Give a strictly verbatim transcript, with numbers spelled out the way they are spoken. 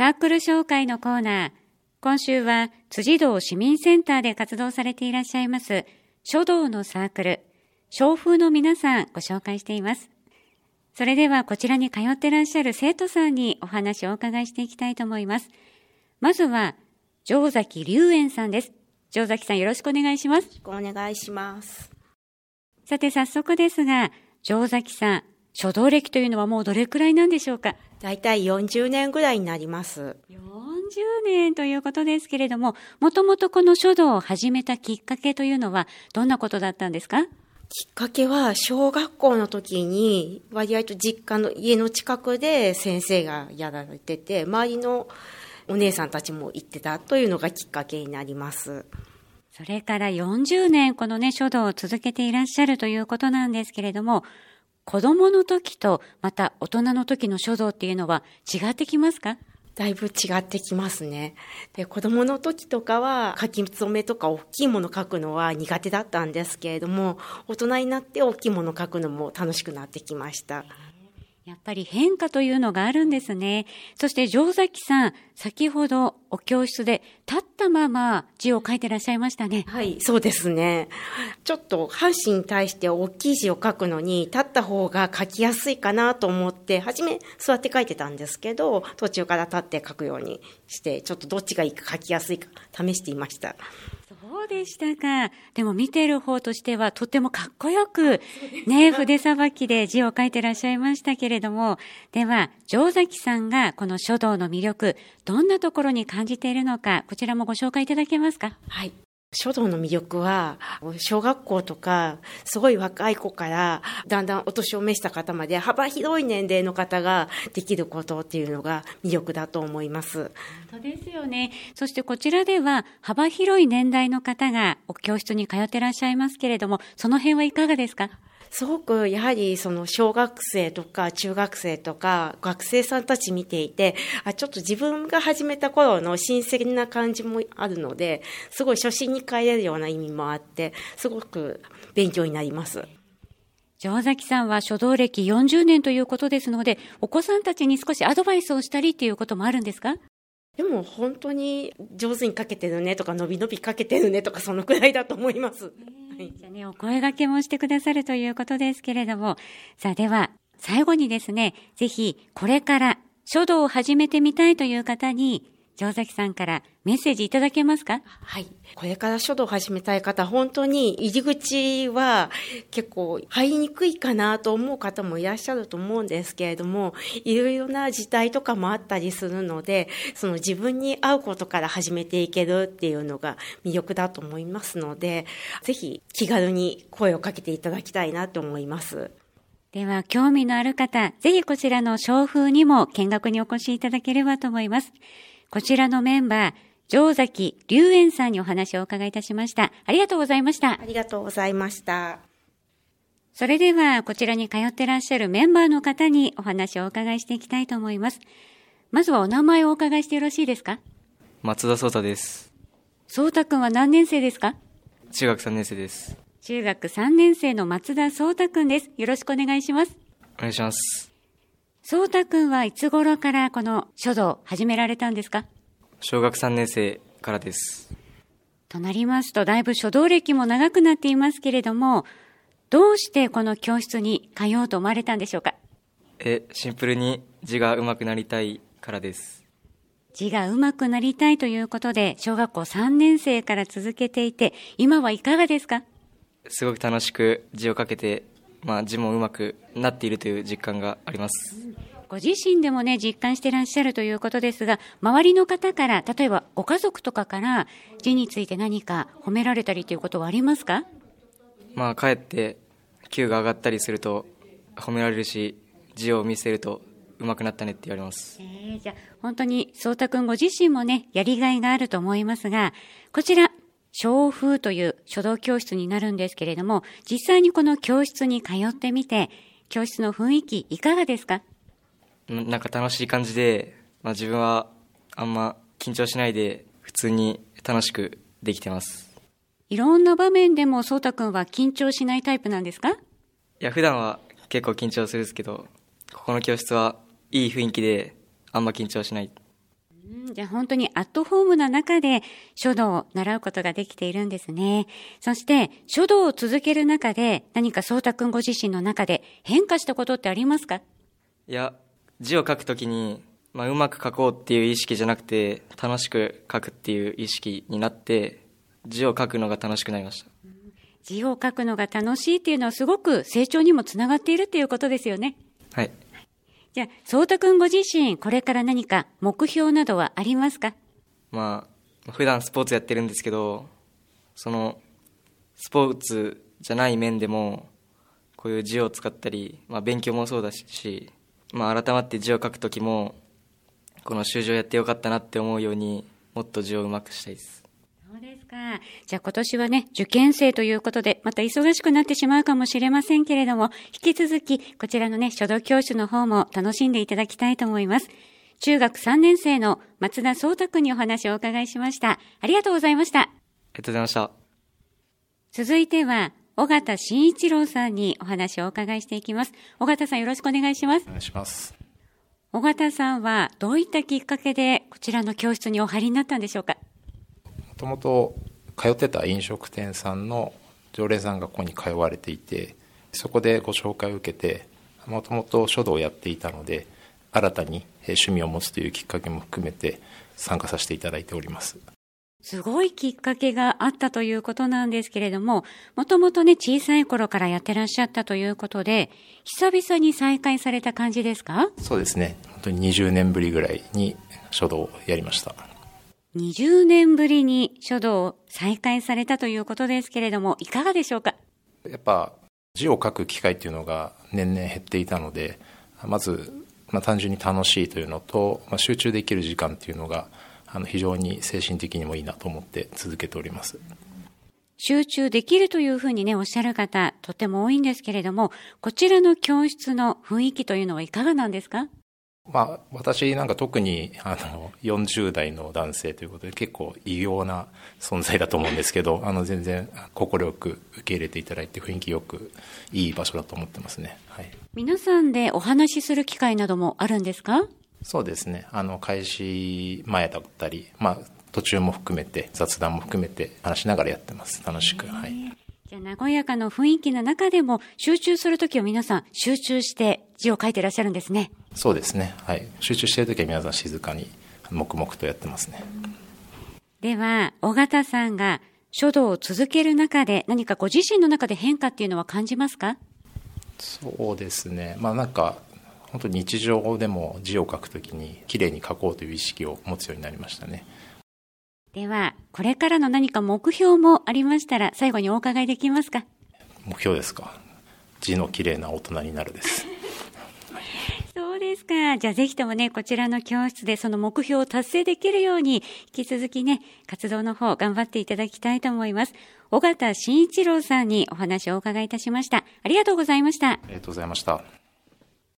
サークル紹介のコーナー。今週は辻堂市民センターで活動されていらっしゃいます書道のサークル、書風の皆さんご紹介しています。それではこちらに通ってらっしゃる生徒さんにお話をお伺いしていきたいと思います。まずは城崎龍園さんです。城崎さん、よろしくお願いします。よろしくお願いします。 さて早速ですが、城崎さん、書道歴というのはもうどれくらいなんでしょうか？ だいたいよんじゅうねんぐらいになります。 よんじゅうねんということですけれども、もともとこの書道を始めたきっかけというのはどんなことだったんですか？ きっかけは小学校の時に割合と実家の家の近くで先生がやられてて、周りのお姉さんたちも行ってたというのがきっかけになります。 それからよんじゅうねんこのね書道を続けていらっしゃるということなんですけれども、子供の時とまた大人の時の書道っていうのは違ってきますか？ だいぶ違ってきますね。で、子供の時とかは書き初めとか大きいもの書くのは苦手だったんですけれども、大人になって大きいもの書くのも楽しくなってきました。 やっぱり変化というのがあるんですね。そして城崎さん、先ほどお教室で立ったまま字を書いてらっしゃいましたね。 はい、そうですね。ちょっと半紙に対して大きい字を書くのに立った方が書きやすいかなと思って、初め座って書いてたんですけど、途中から立って書くようにして、ちょっとどっちがいいか書きやすいか試していました。 そうでしたか。でも見てる方としてはとってもかっこよくね、筆さばきで字を書いてらっしゃいましたけれども、では城崎さんがこの書道の魅力、どんなところに感じているのか、こちらもご紹介いただけますか？ はい。書道の魅力は、小学校とか、すごい若い子から、だんだんお年を召した方まで、幅広い年齢の方ができることっていうのが魅力だと思います。 本当ですよね。そしてこちらでは、幅広い年代の方がお教室に通ってらっしゃいますけれども、その辺はいかがですか？ すごくやはりその小学生とか中学生とか学生さんたち見ていて、あ、ちょっと自分が始めた頃の新鮮な感じもあるので、すごい初心に帰れるような意味もあって、すごく勉強になります。 城崎さんは書道歴よんじゅうねんということですので、お子さんたちに少しアドバイスをしたりっていうこともあるんですか？ でも本当に上手に書けてるねとか、のびのび書けてるねとか、そのくらいだと思います。 じゃあね、お声掛けもしてくださるということですけれども、さあでは最後にですね、ぜひこれから書道を始めてみたいという方に城崎さんからメッセージいただけますか？ はい。これから書道を始めたい方、本当に入り口は結構入りにくいかなと思う方もいらっしゃると思うんですけれども、いろいろな時代とかもあったりするので、その自分に合うことから始めていけるっていうのが魅力だと思いますので、ぜひ気軽に声をかけていただきたいなと思います。 では興味のある方、ぜひこちらの書風にも見学にお越しいただければと思います。こちらのメンバー、城崎龍園さんにお話をお伺いいたしました。ありがとうございました。 ありがとうございました。 それでは、こちらに通ってらっしゃるメンバーの方にお話をお伺いしていきたいと思います。まずはお名前をお伺いしてよろしいですか？ 松田壮太です。 壮太くんは何年生ですか？ 中学さんねん生です。 中学さんねん生の松田壮太くんです。よろしくお願いします。 お願いします。 壮太くんはいつ頃からこの書道を始められたんですか？ 小学さんねん生からです。 となりますと、だいぶ書道歴も長くなっていますけれども、どうしてこの教室に通おうと思われたんでしょうか？ え、シンプルに字が上手くなりたいからです。 字が上手くなりたいということで、小学校さんねん生から続けていて、今はいかがですか？ すごく楽しく字を書けて、まあ、字も上手くなっているという実感があります。 ご自身でもね、実感してらっしゃるということですが、周りの方から、例えばご家族とかから字について何か褒められたりということはありますか？ まあ、帰って級が上がったりすると褒められるし、字を見せると上手くなったねって言われます。 えー、じゃあ本当に壮太くんご自身もね、やりがいがあると思いますが、こちら書風という書道教室になるんですけれども、実際にこの教室に通ってみて、教室の雰囲気いかがですか？ なんか楽しい感じで、まあ、自分はあんま緊張しないで普通に楽しくできてます。 いろんな場面でも壮太くんは緊張しないタイプなんですか？ いや、普段は結構緊張するんですけど、ここの教室はいい雰囲気であんま緊張しない。 うん、じゃあ本当にアットホームな中で書道を習うことができているんですね。そして書道を続ける中で何か蒼太くんご自身の中で変化したことってありますか？ いや、字を書くときに、まあ、うまく書こうっていう意識じゃなくて、楽しく書くっていう意識になって、字を書くのが楽しくなりました。 字を書くのが楽しいっていうのはすごく成長にもつながっているっていうことですよね。 はい。 じゃあ、蒼太くんご自身、これから何か目標などはありますか？ まあ、普段スポーツやってるんですけど、その、スポーツじゃない面でも、こういう字を使ったり、まあ勉強もそうだし、まあ改まって字を書くときも、この習字をやってよかったなって思うように、もっと字をうまくしたいです。 そうですか。じゃあ今年はね、受験生ということで、また忙しくなってしまうかもしれませんけれども、引き続き、こちらのね、書道教室の方も楽しんでいただきたいと思います。中学さんねん生の松田蒼太くんにお話をお伺いしました。ありがとうございました。 ありがとうございました。 続いては、尾形慎一郎さんにお話をお伺いしていきます。尾形さん、よろしくお願いします。 お願いします。 尾形さんはどういったきっかけでこちらの教室にお入りになったんでしょうか？ もともと通ってた飲食店さんの常連さんがここに通われていて、そこでご紹介を受けて、もともと書道をやっていたので、新たに趣味を持つというきっかけも含めて参加させていただいております。 すごいきっかけがあったということなんですけれども、もともとね、小さい頃からやってらっしゃったということで、久々に再開された感じですか？ そうですね。本当ににじゅうねんぶりぐらいに書道をやりました。 にじゅうねんぶりに書道を再開されたということですけれども、いかがでしょうか？ やっぱ字を書く機会っていうのが年々減っていたので、まず、まあ、単純に楽しいというのと、まあ、集中できる時間っていうのがあの非常に精神的にもいいなと思って続けております。 集中できるというふうにね、おっしゃる方、とても多いんですけれども、こちらの教室の雰囲気というのはいかがなんですか？ まあ、私なんか特にあのよんじゅう代の男性ということで結構異様な存在だと思うんですけど、あの全然快く受け入れていただいて雰囲気よくいい場所だと思ってますね。はい。 皆さんでお話しする機会などもあるんですか？ そうですね。あの開始前だったり、まあ途中も含めて雑談も含めて話しながらやってます。楽しく。はい。 じゃあ和やかな雰囲気の中でも集中するときは皆さん集中して字を書いていらっしゃるんですね。 そうですね。はい。集中しているときは皆さん静かに黙々とやってますね。 では尾形さんが書道を続ける中で何かご自身の中で変化っていうのは感じますか？ そうですね。まあなんか本当に日常でも字を書くときにきれいに書こうという意識を持つようになりましたね。 ではこれからの何か目標もありましたら最後にお伺いできますか？ 目標ですか？字のきれいな大人になるです。 そうですか。じゃあぜひともね、こちらの教室でその目標を達成できるように引き続きね、活動の方頑張っていただきたいと思います。尾形慎一郎さんにお話をお伺いいたしました。ありがとうございました。 ありがとうございました。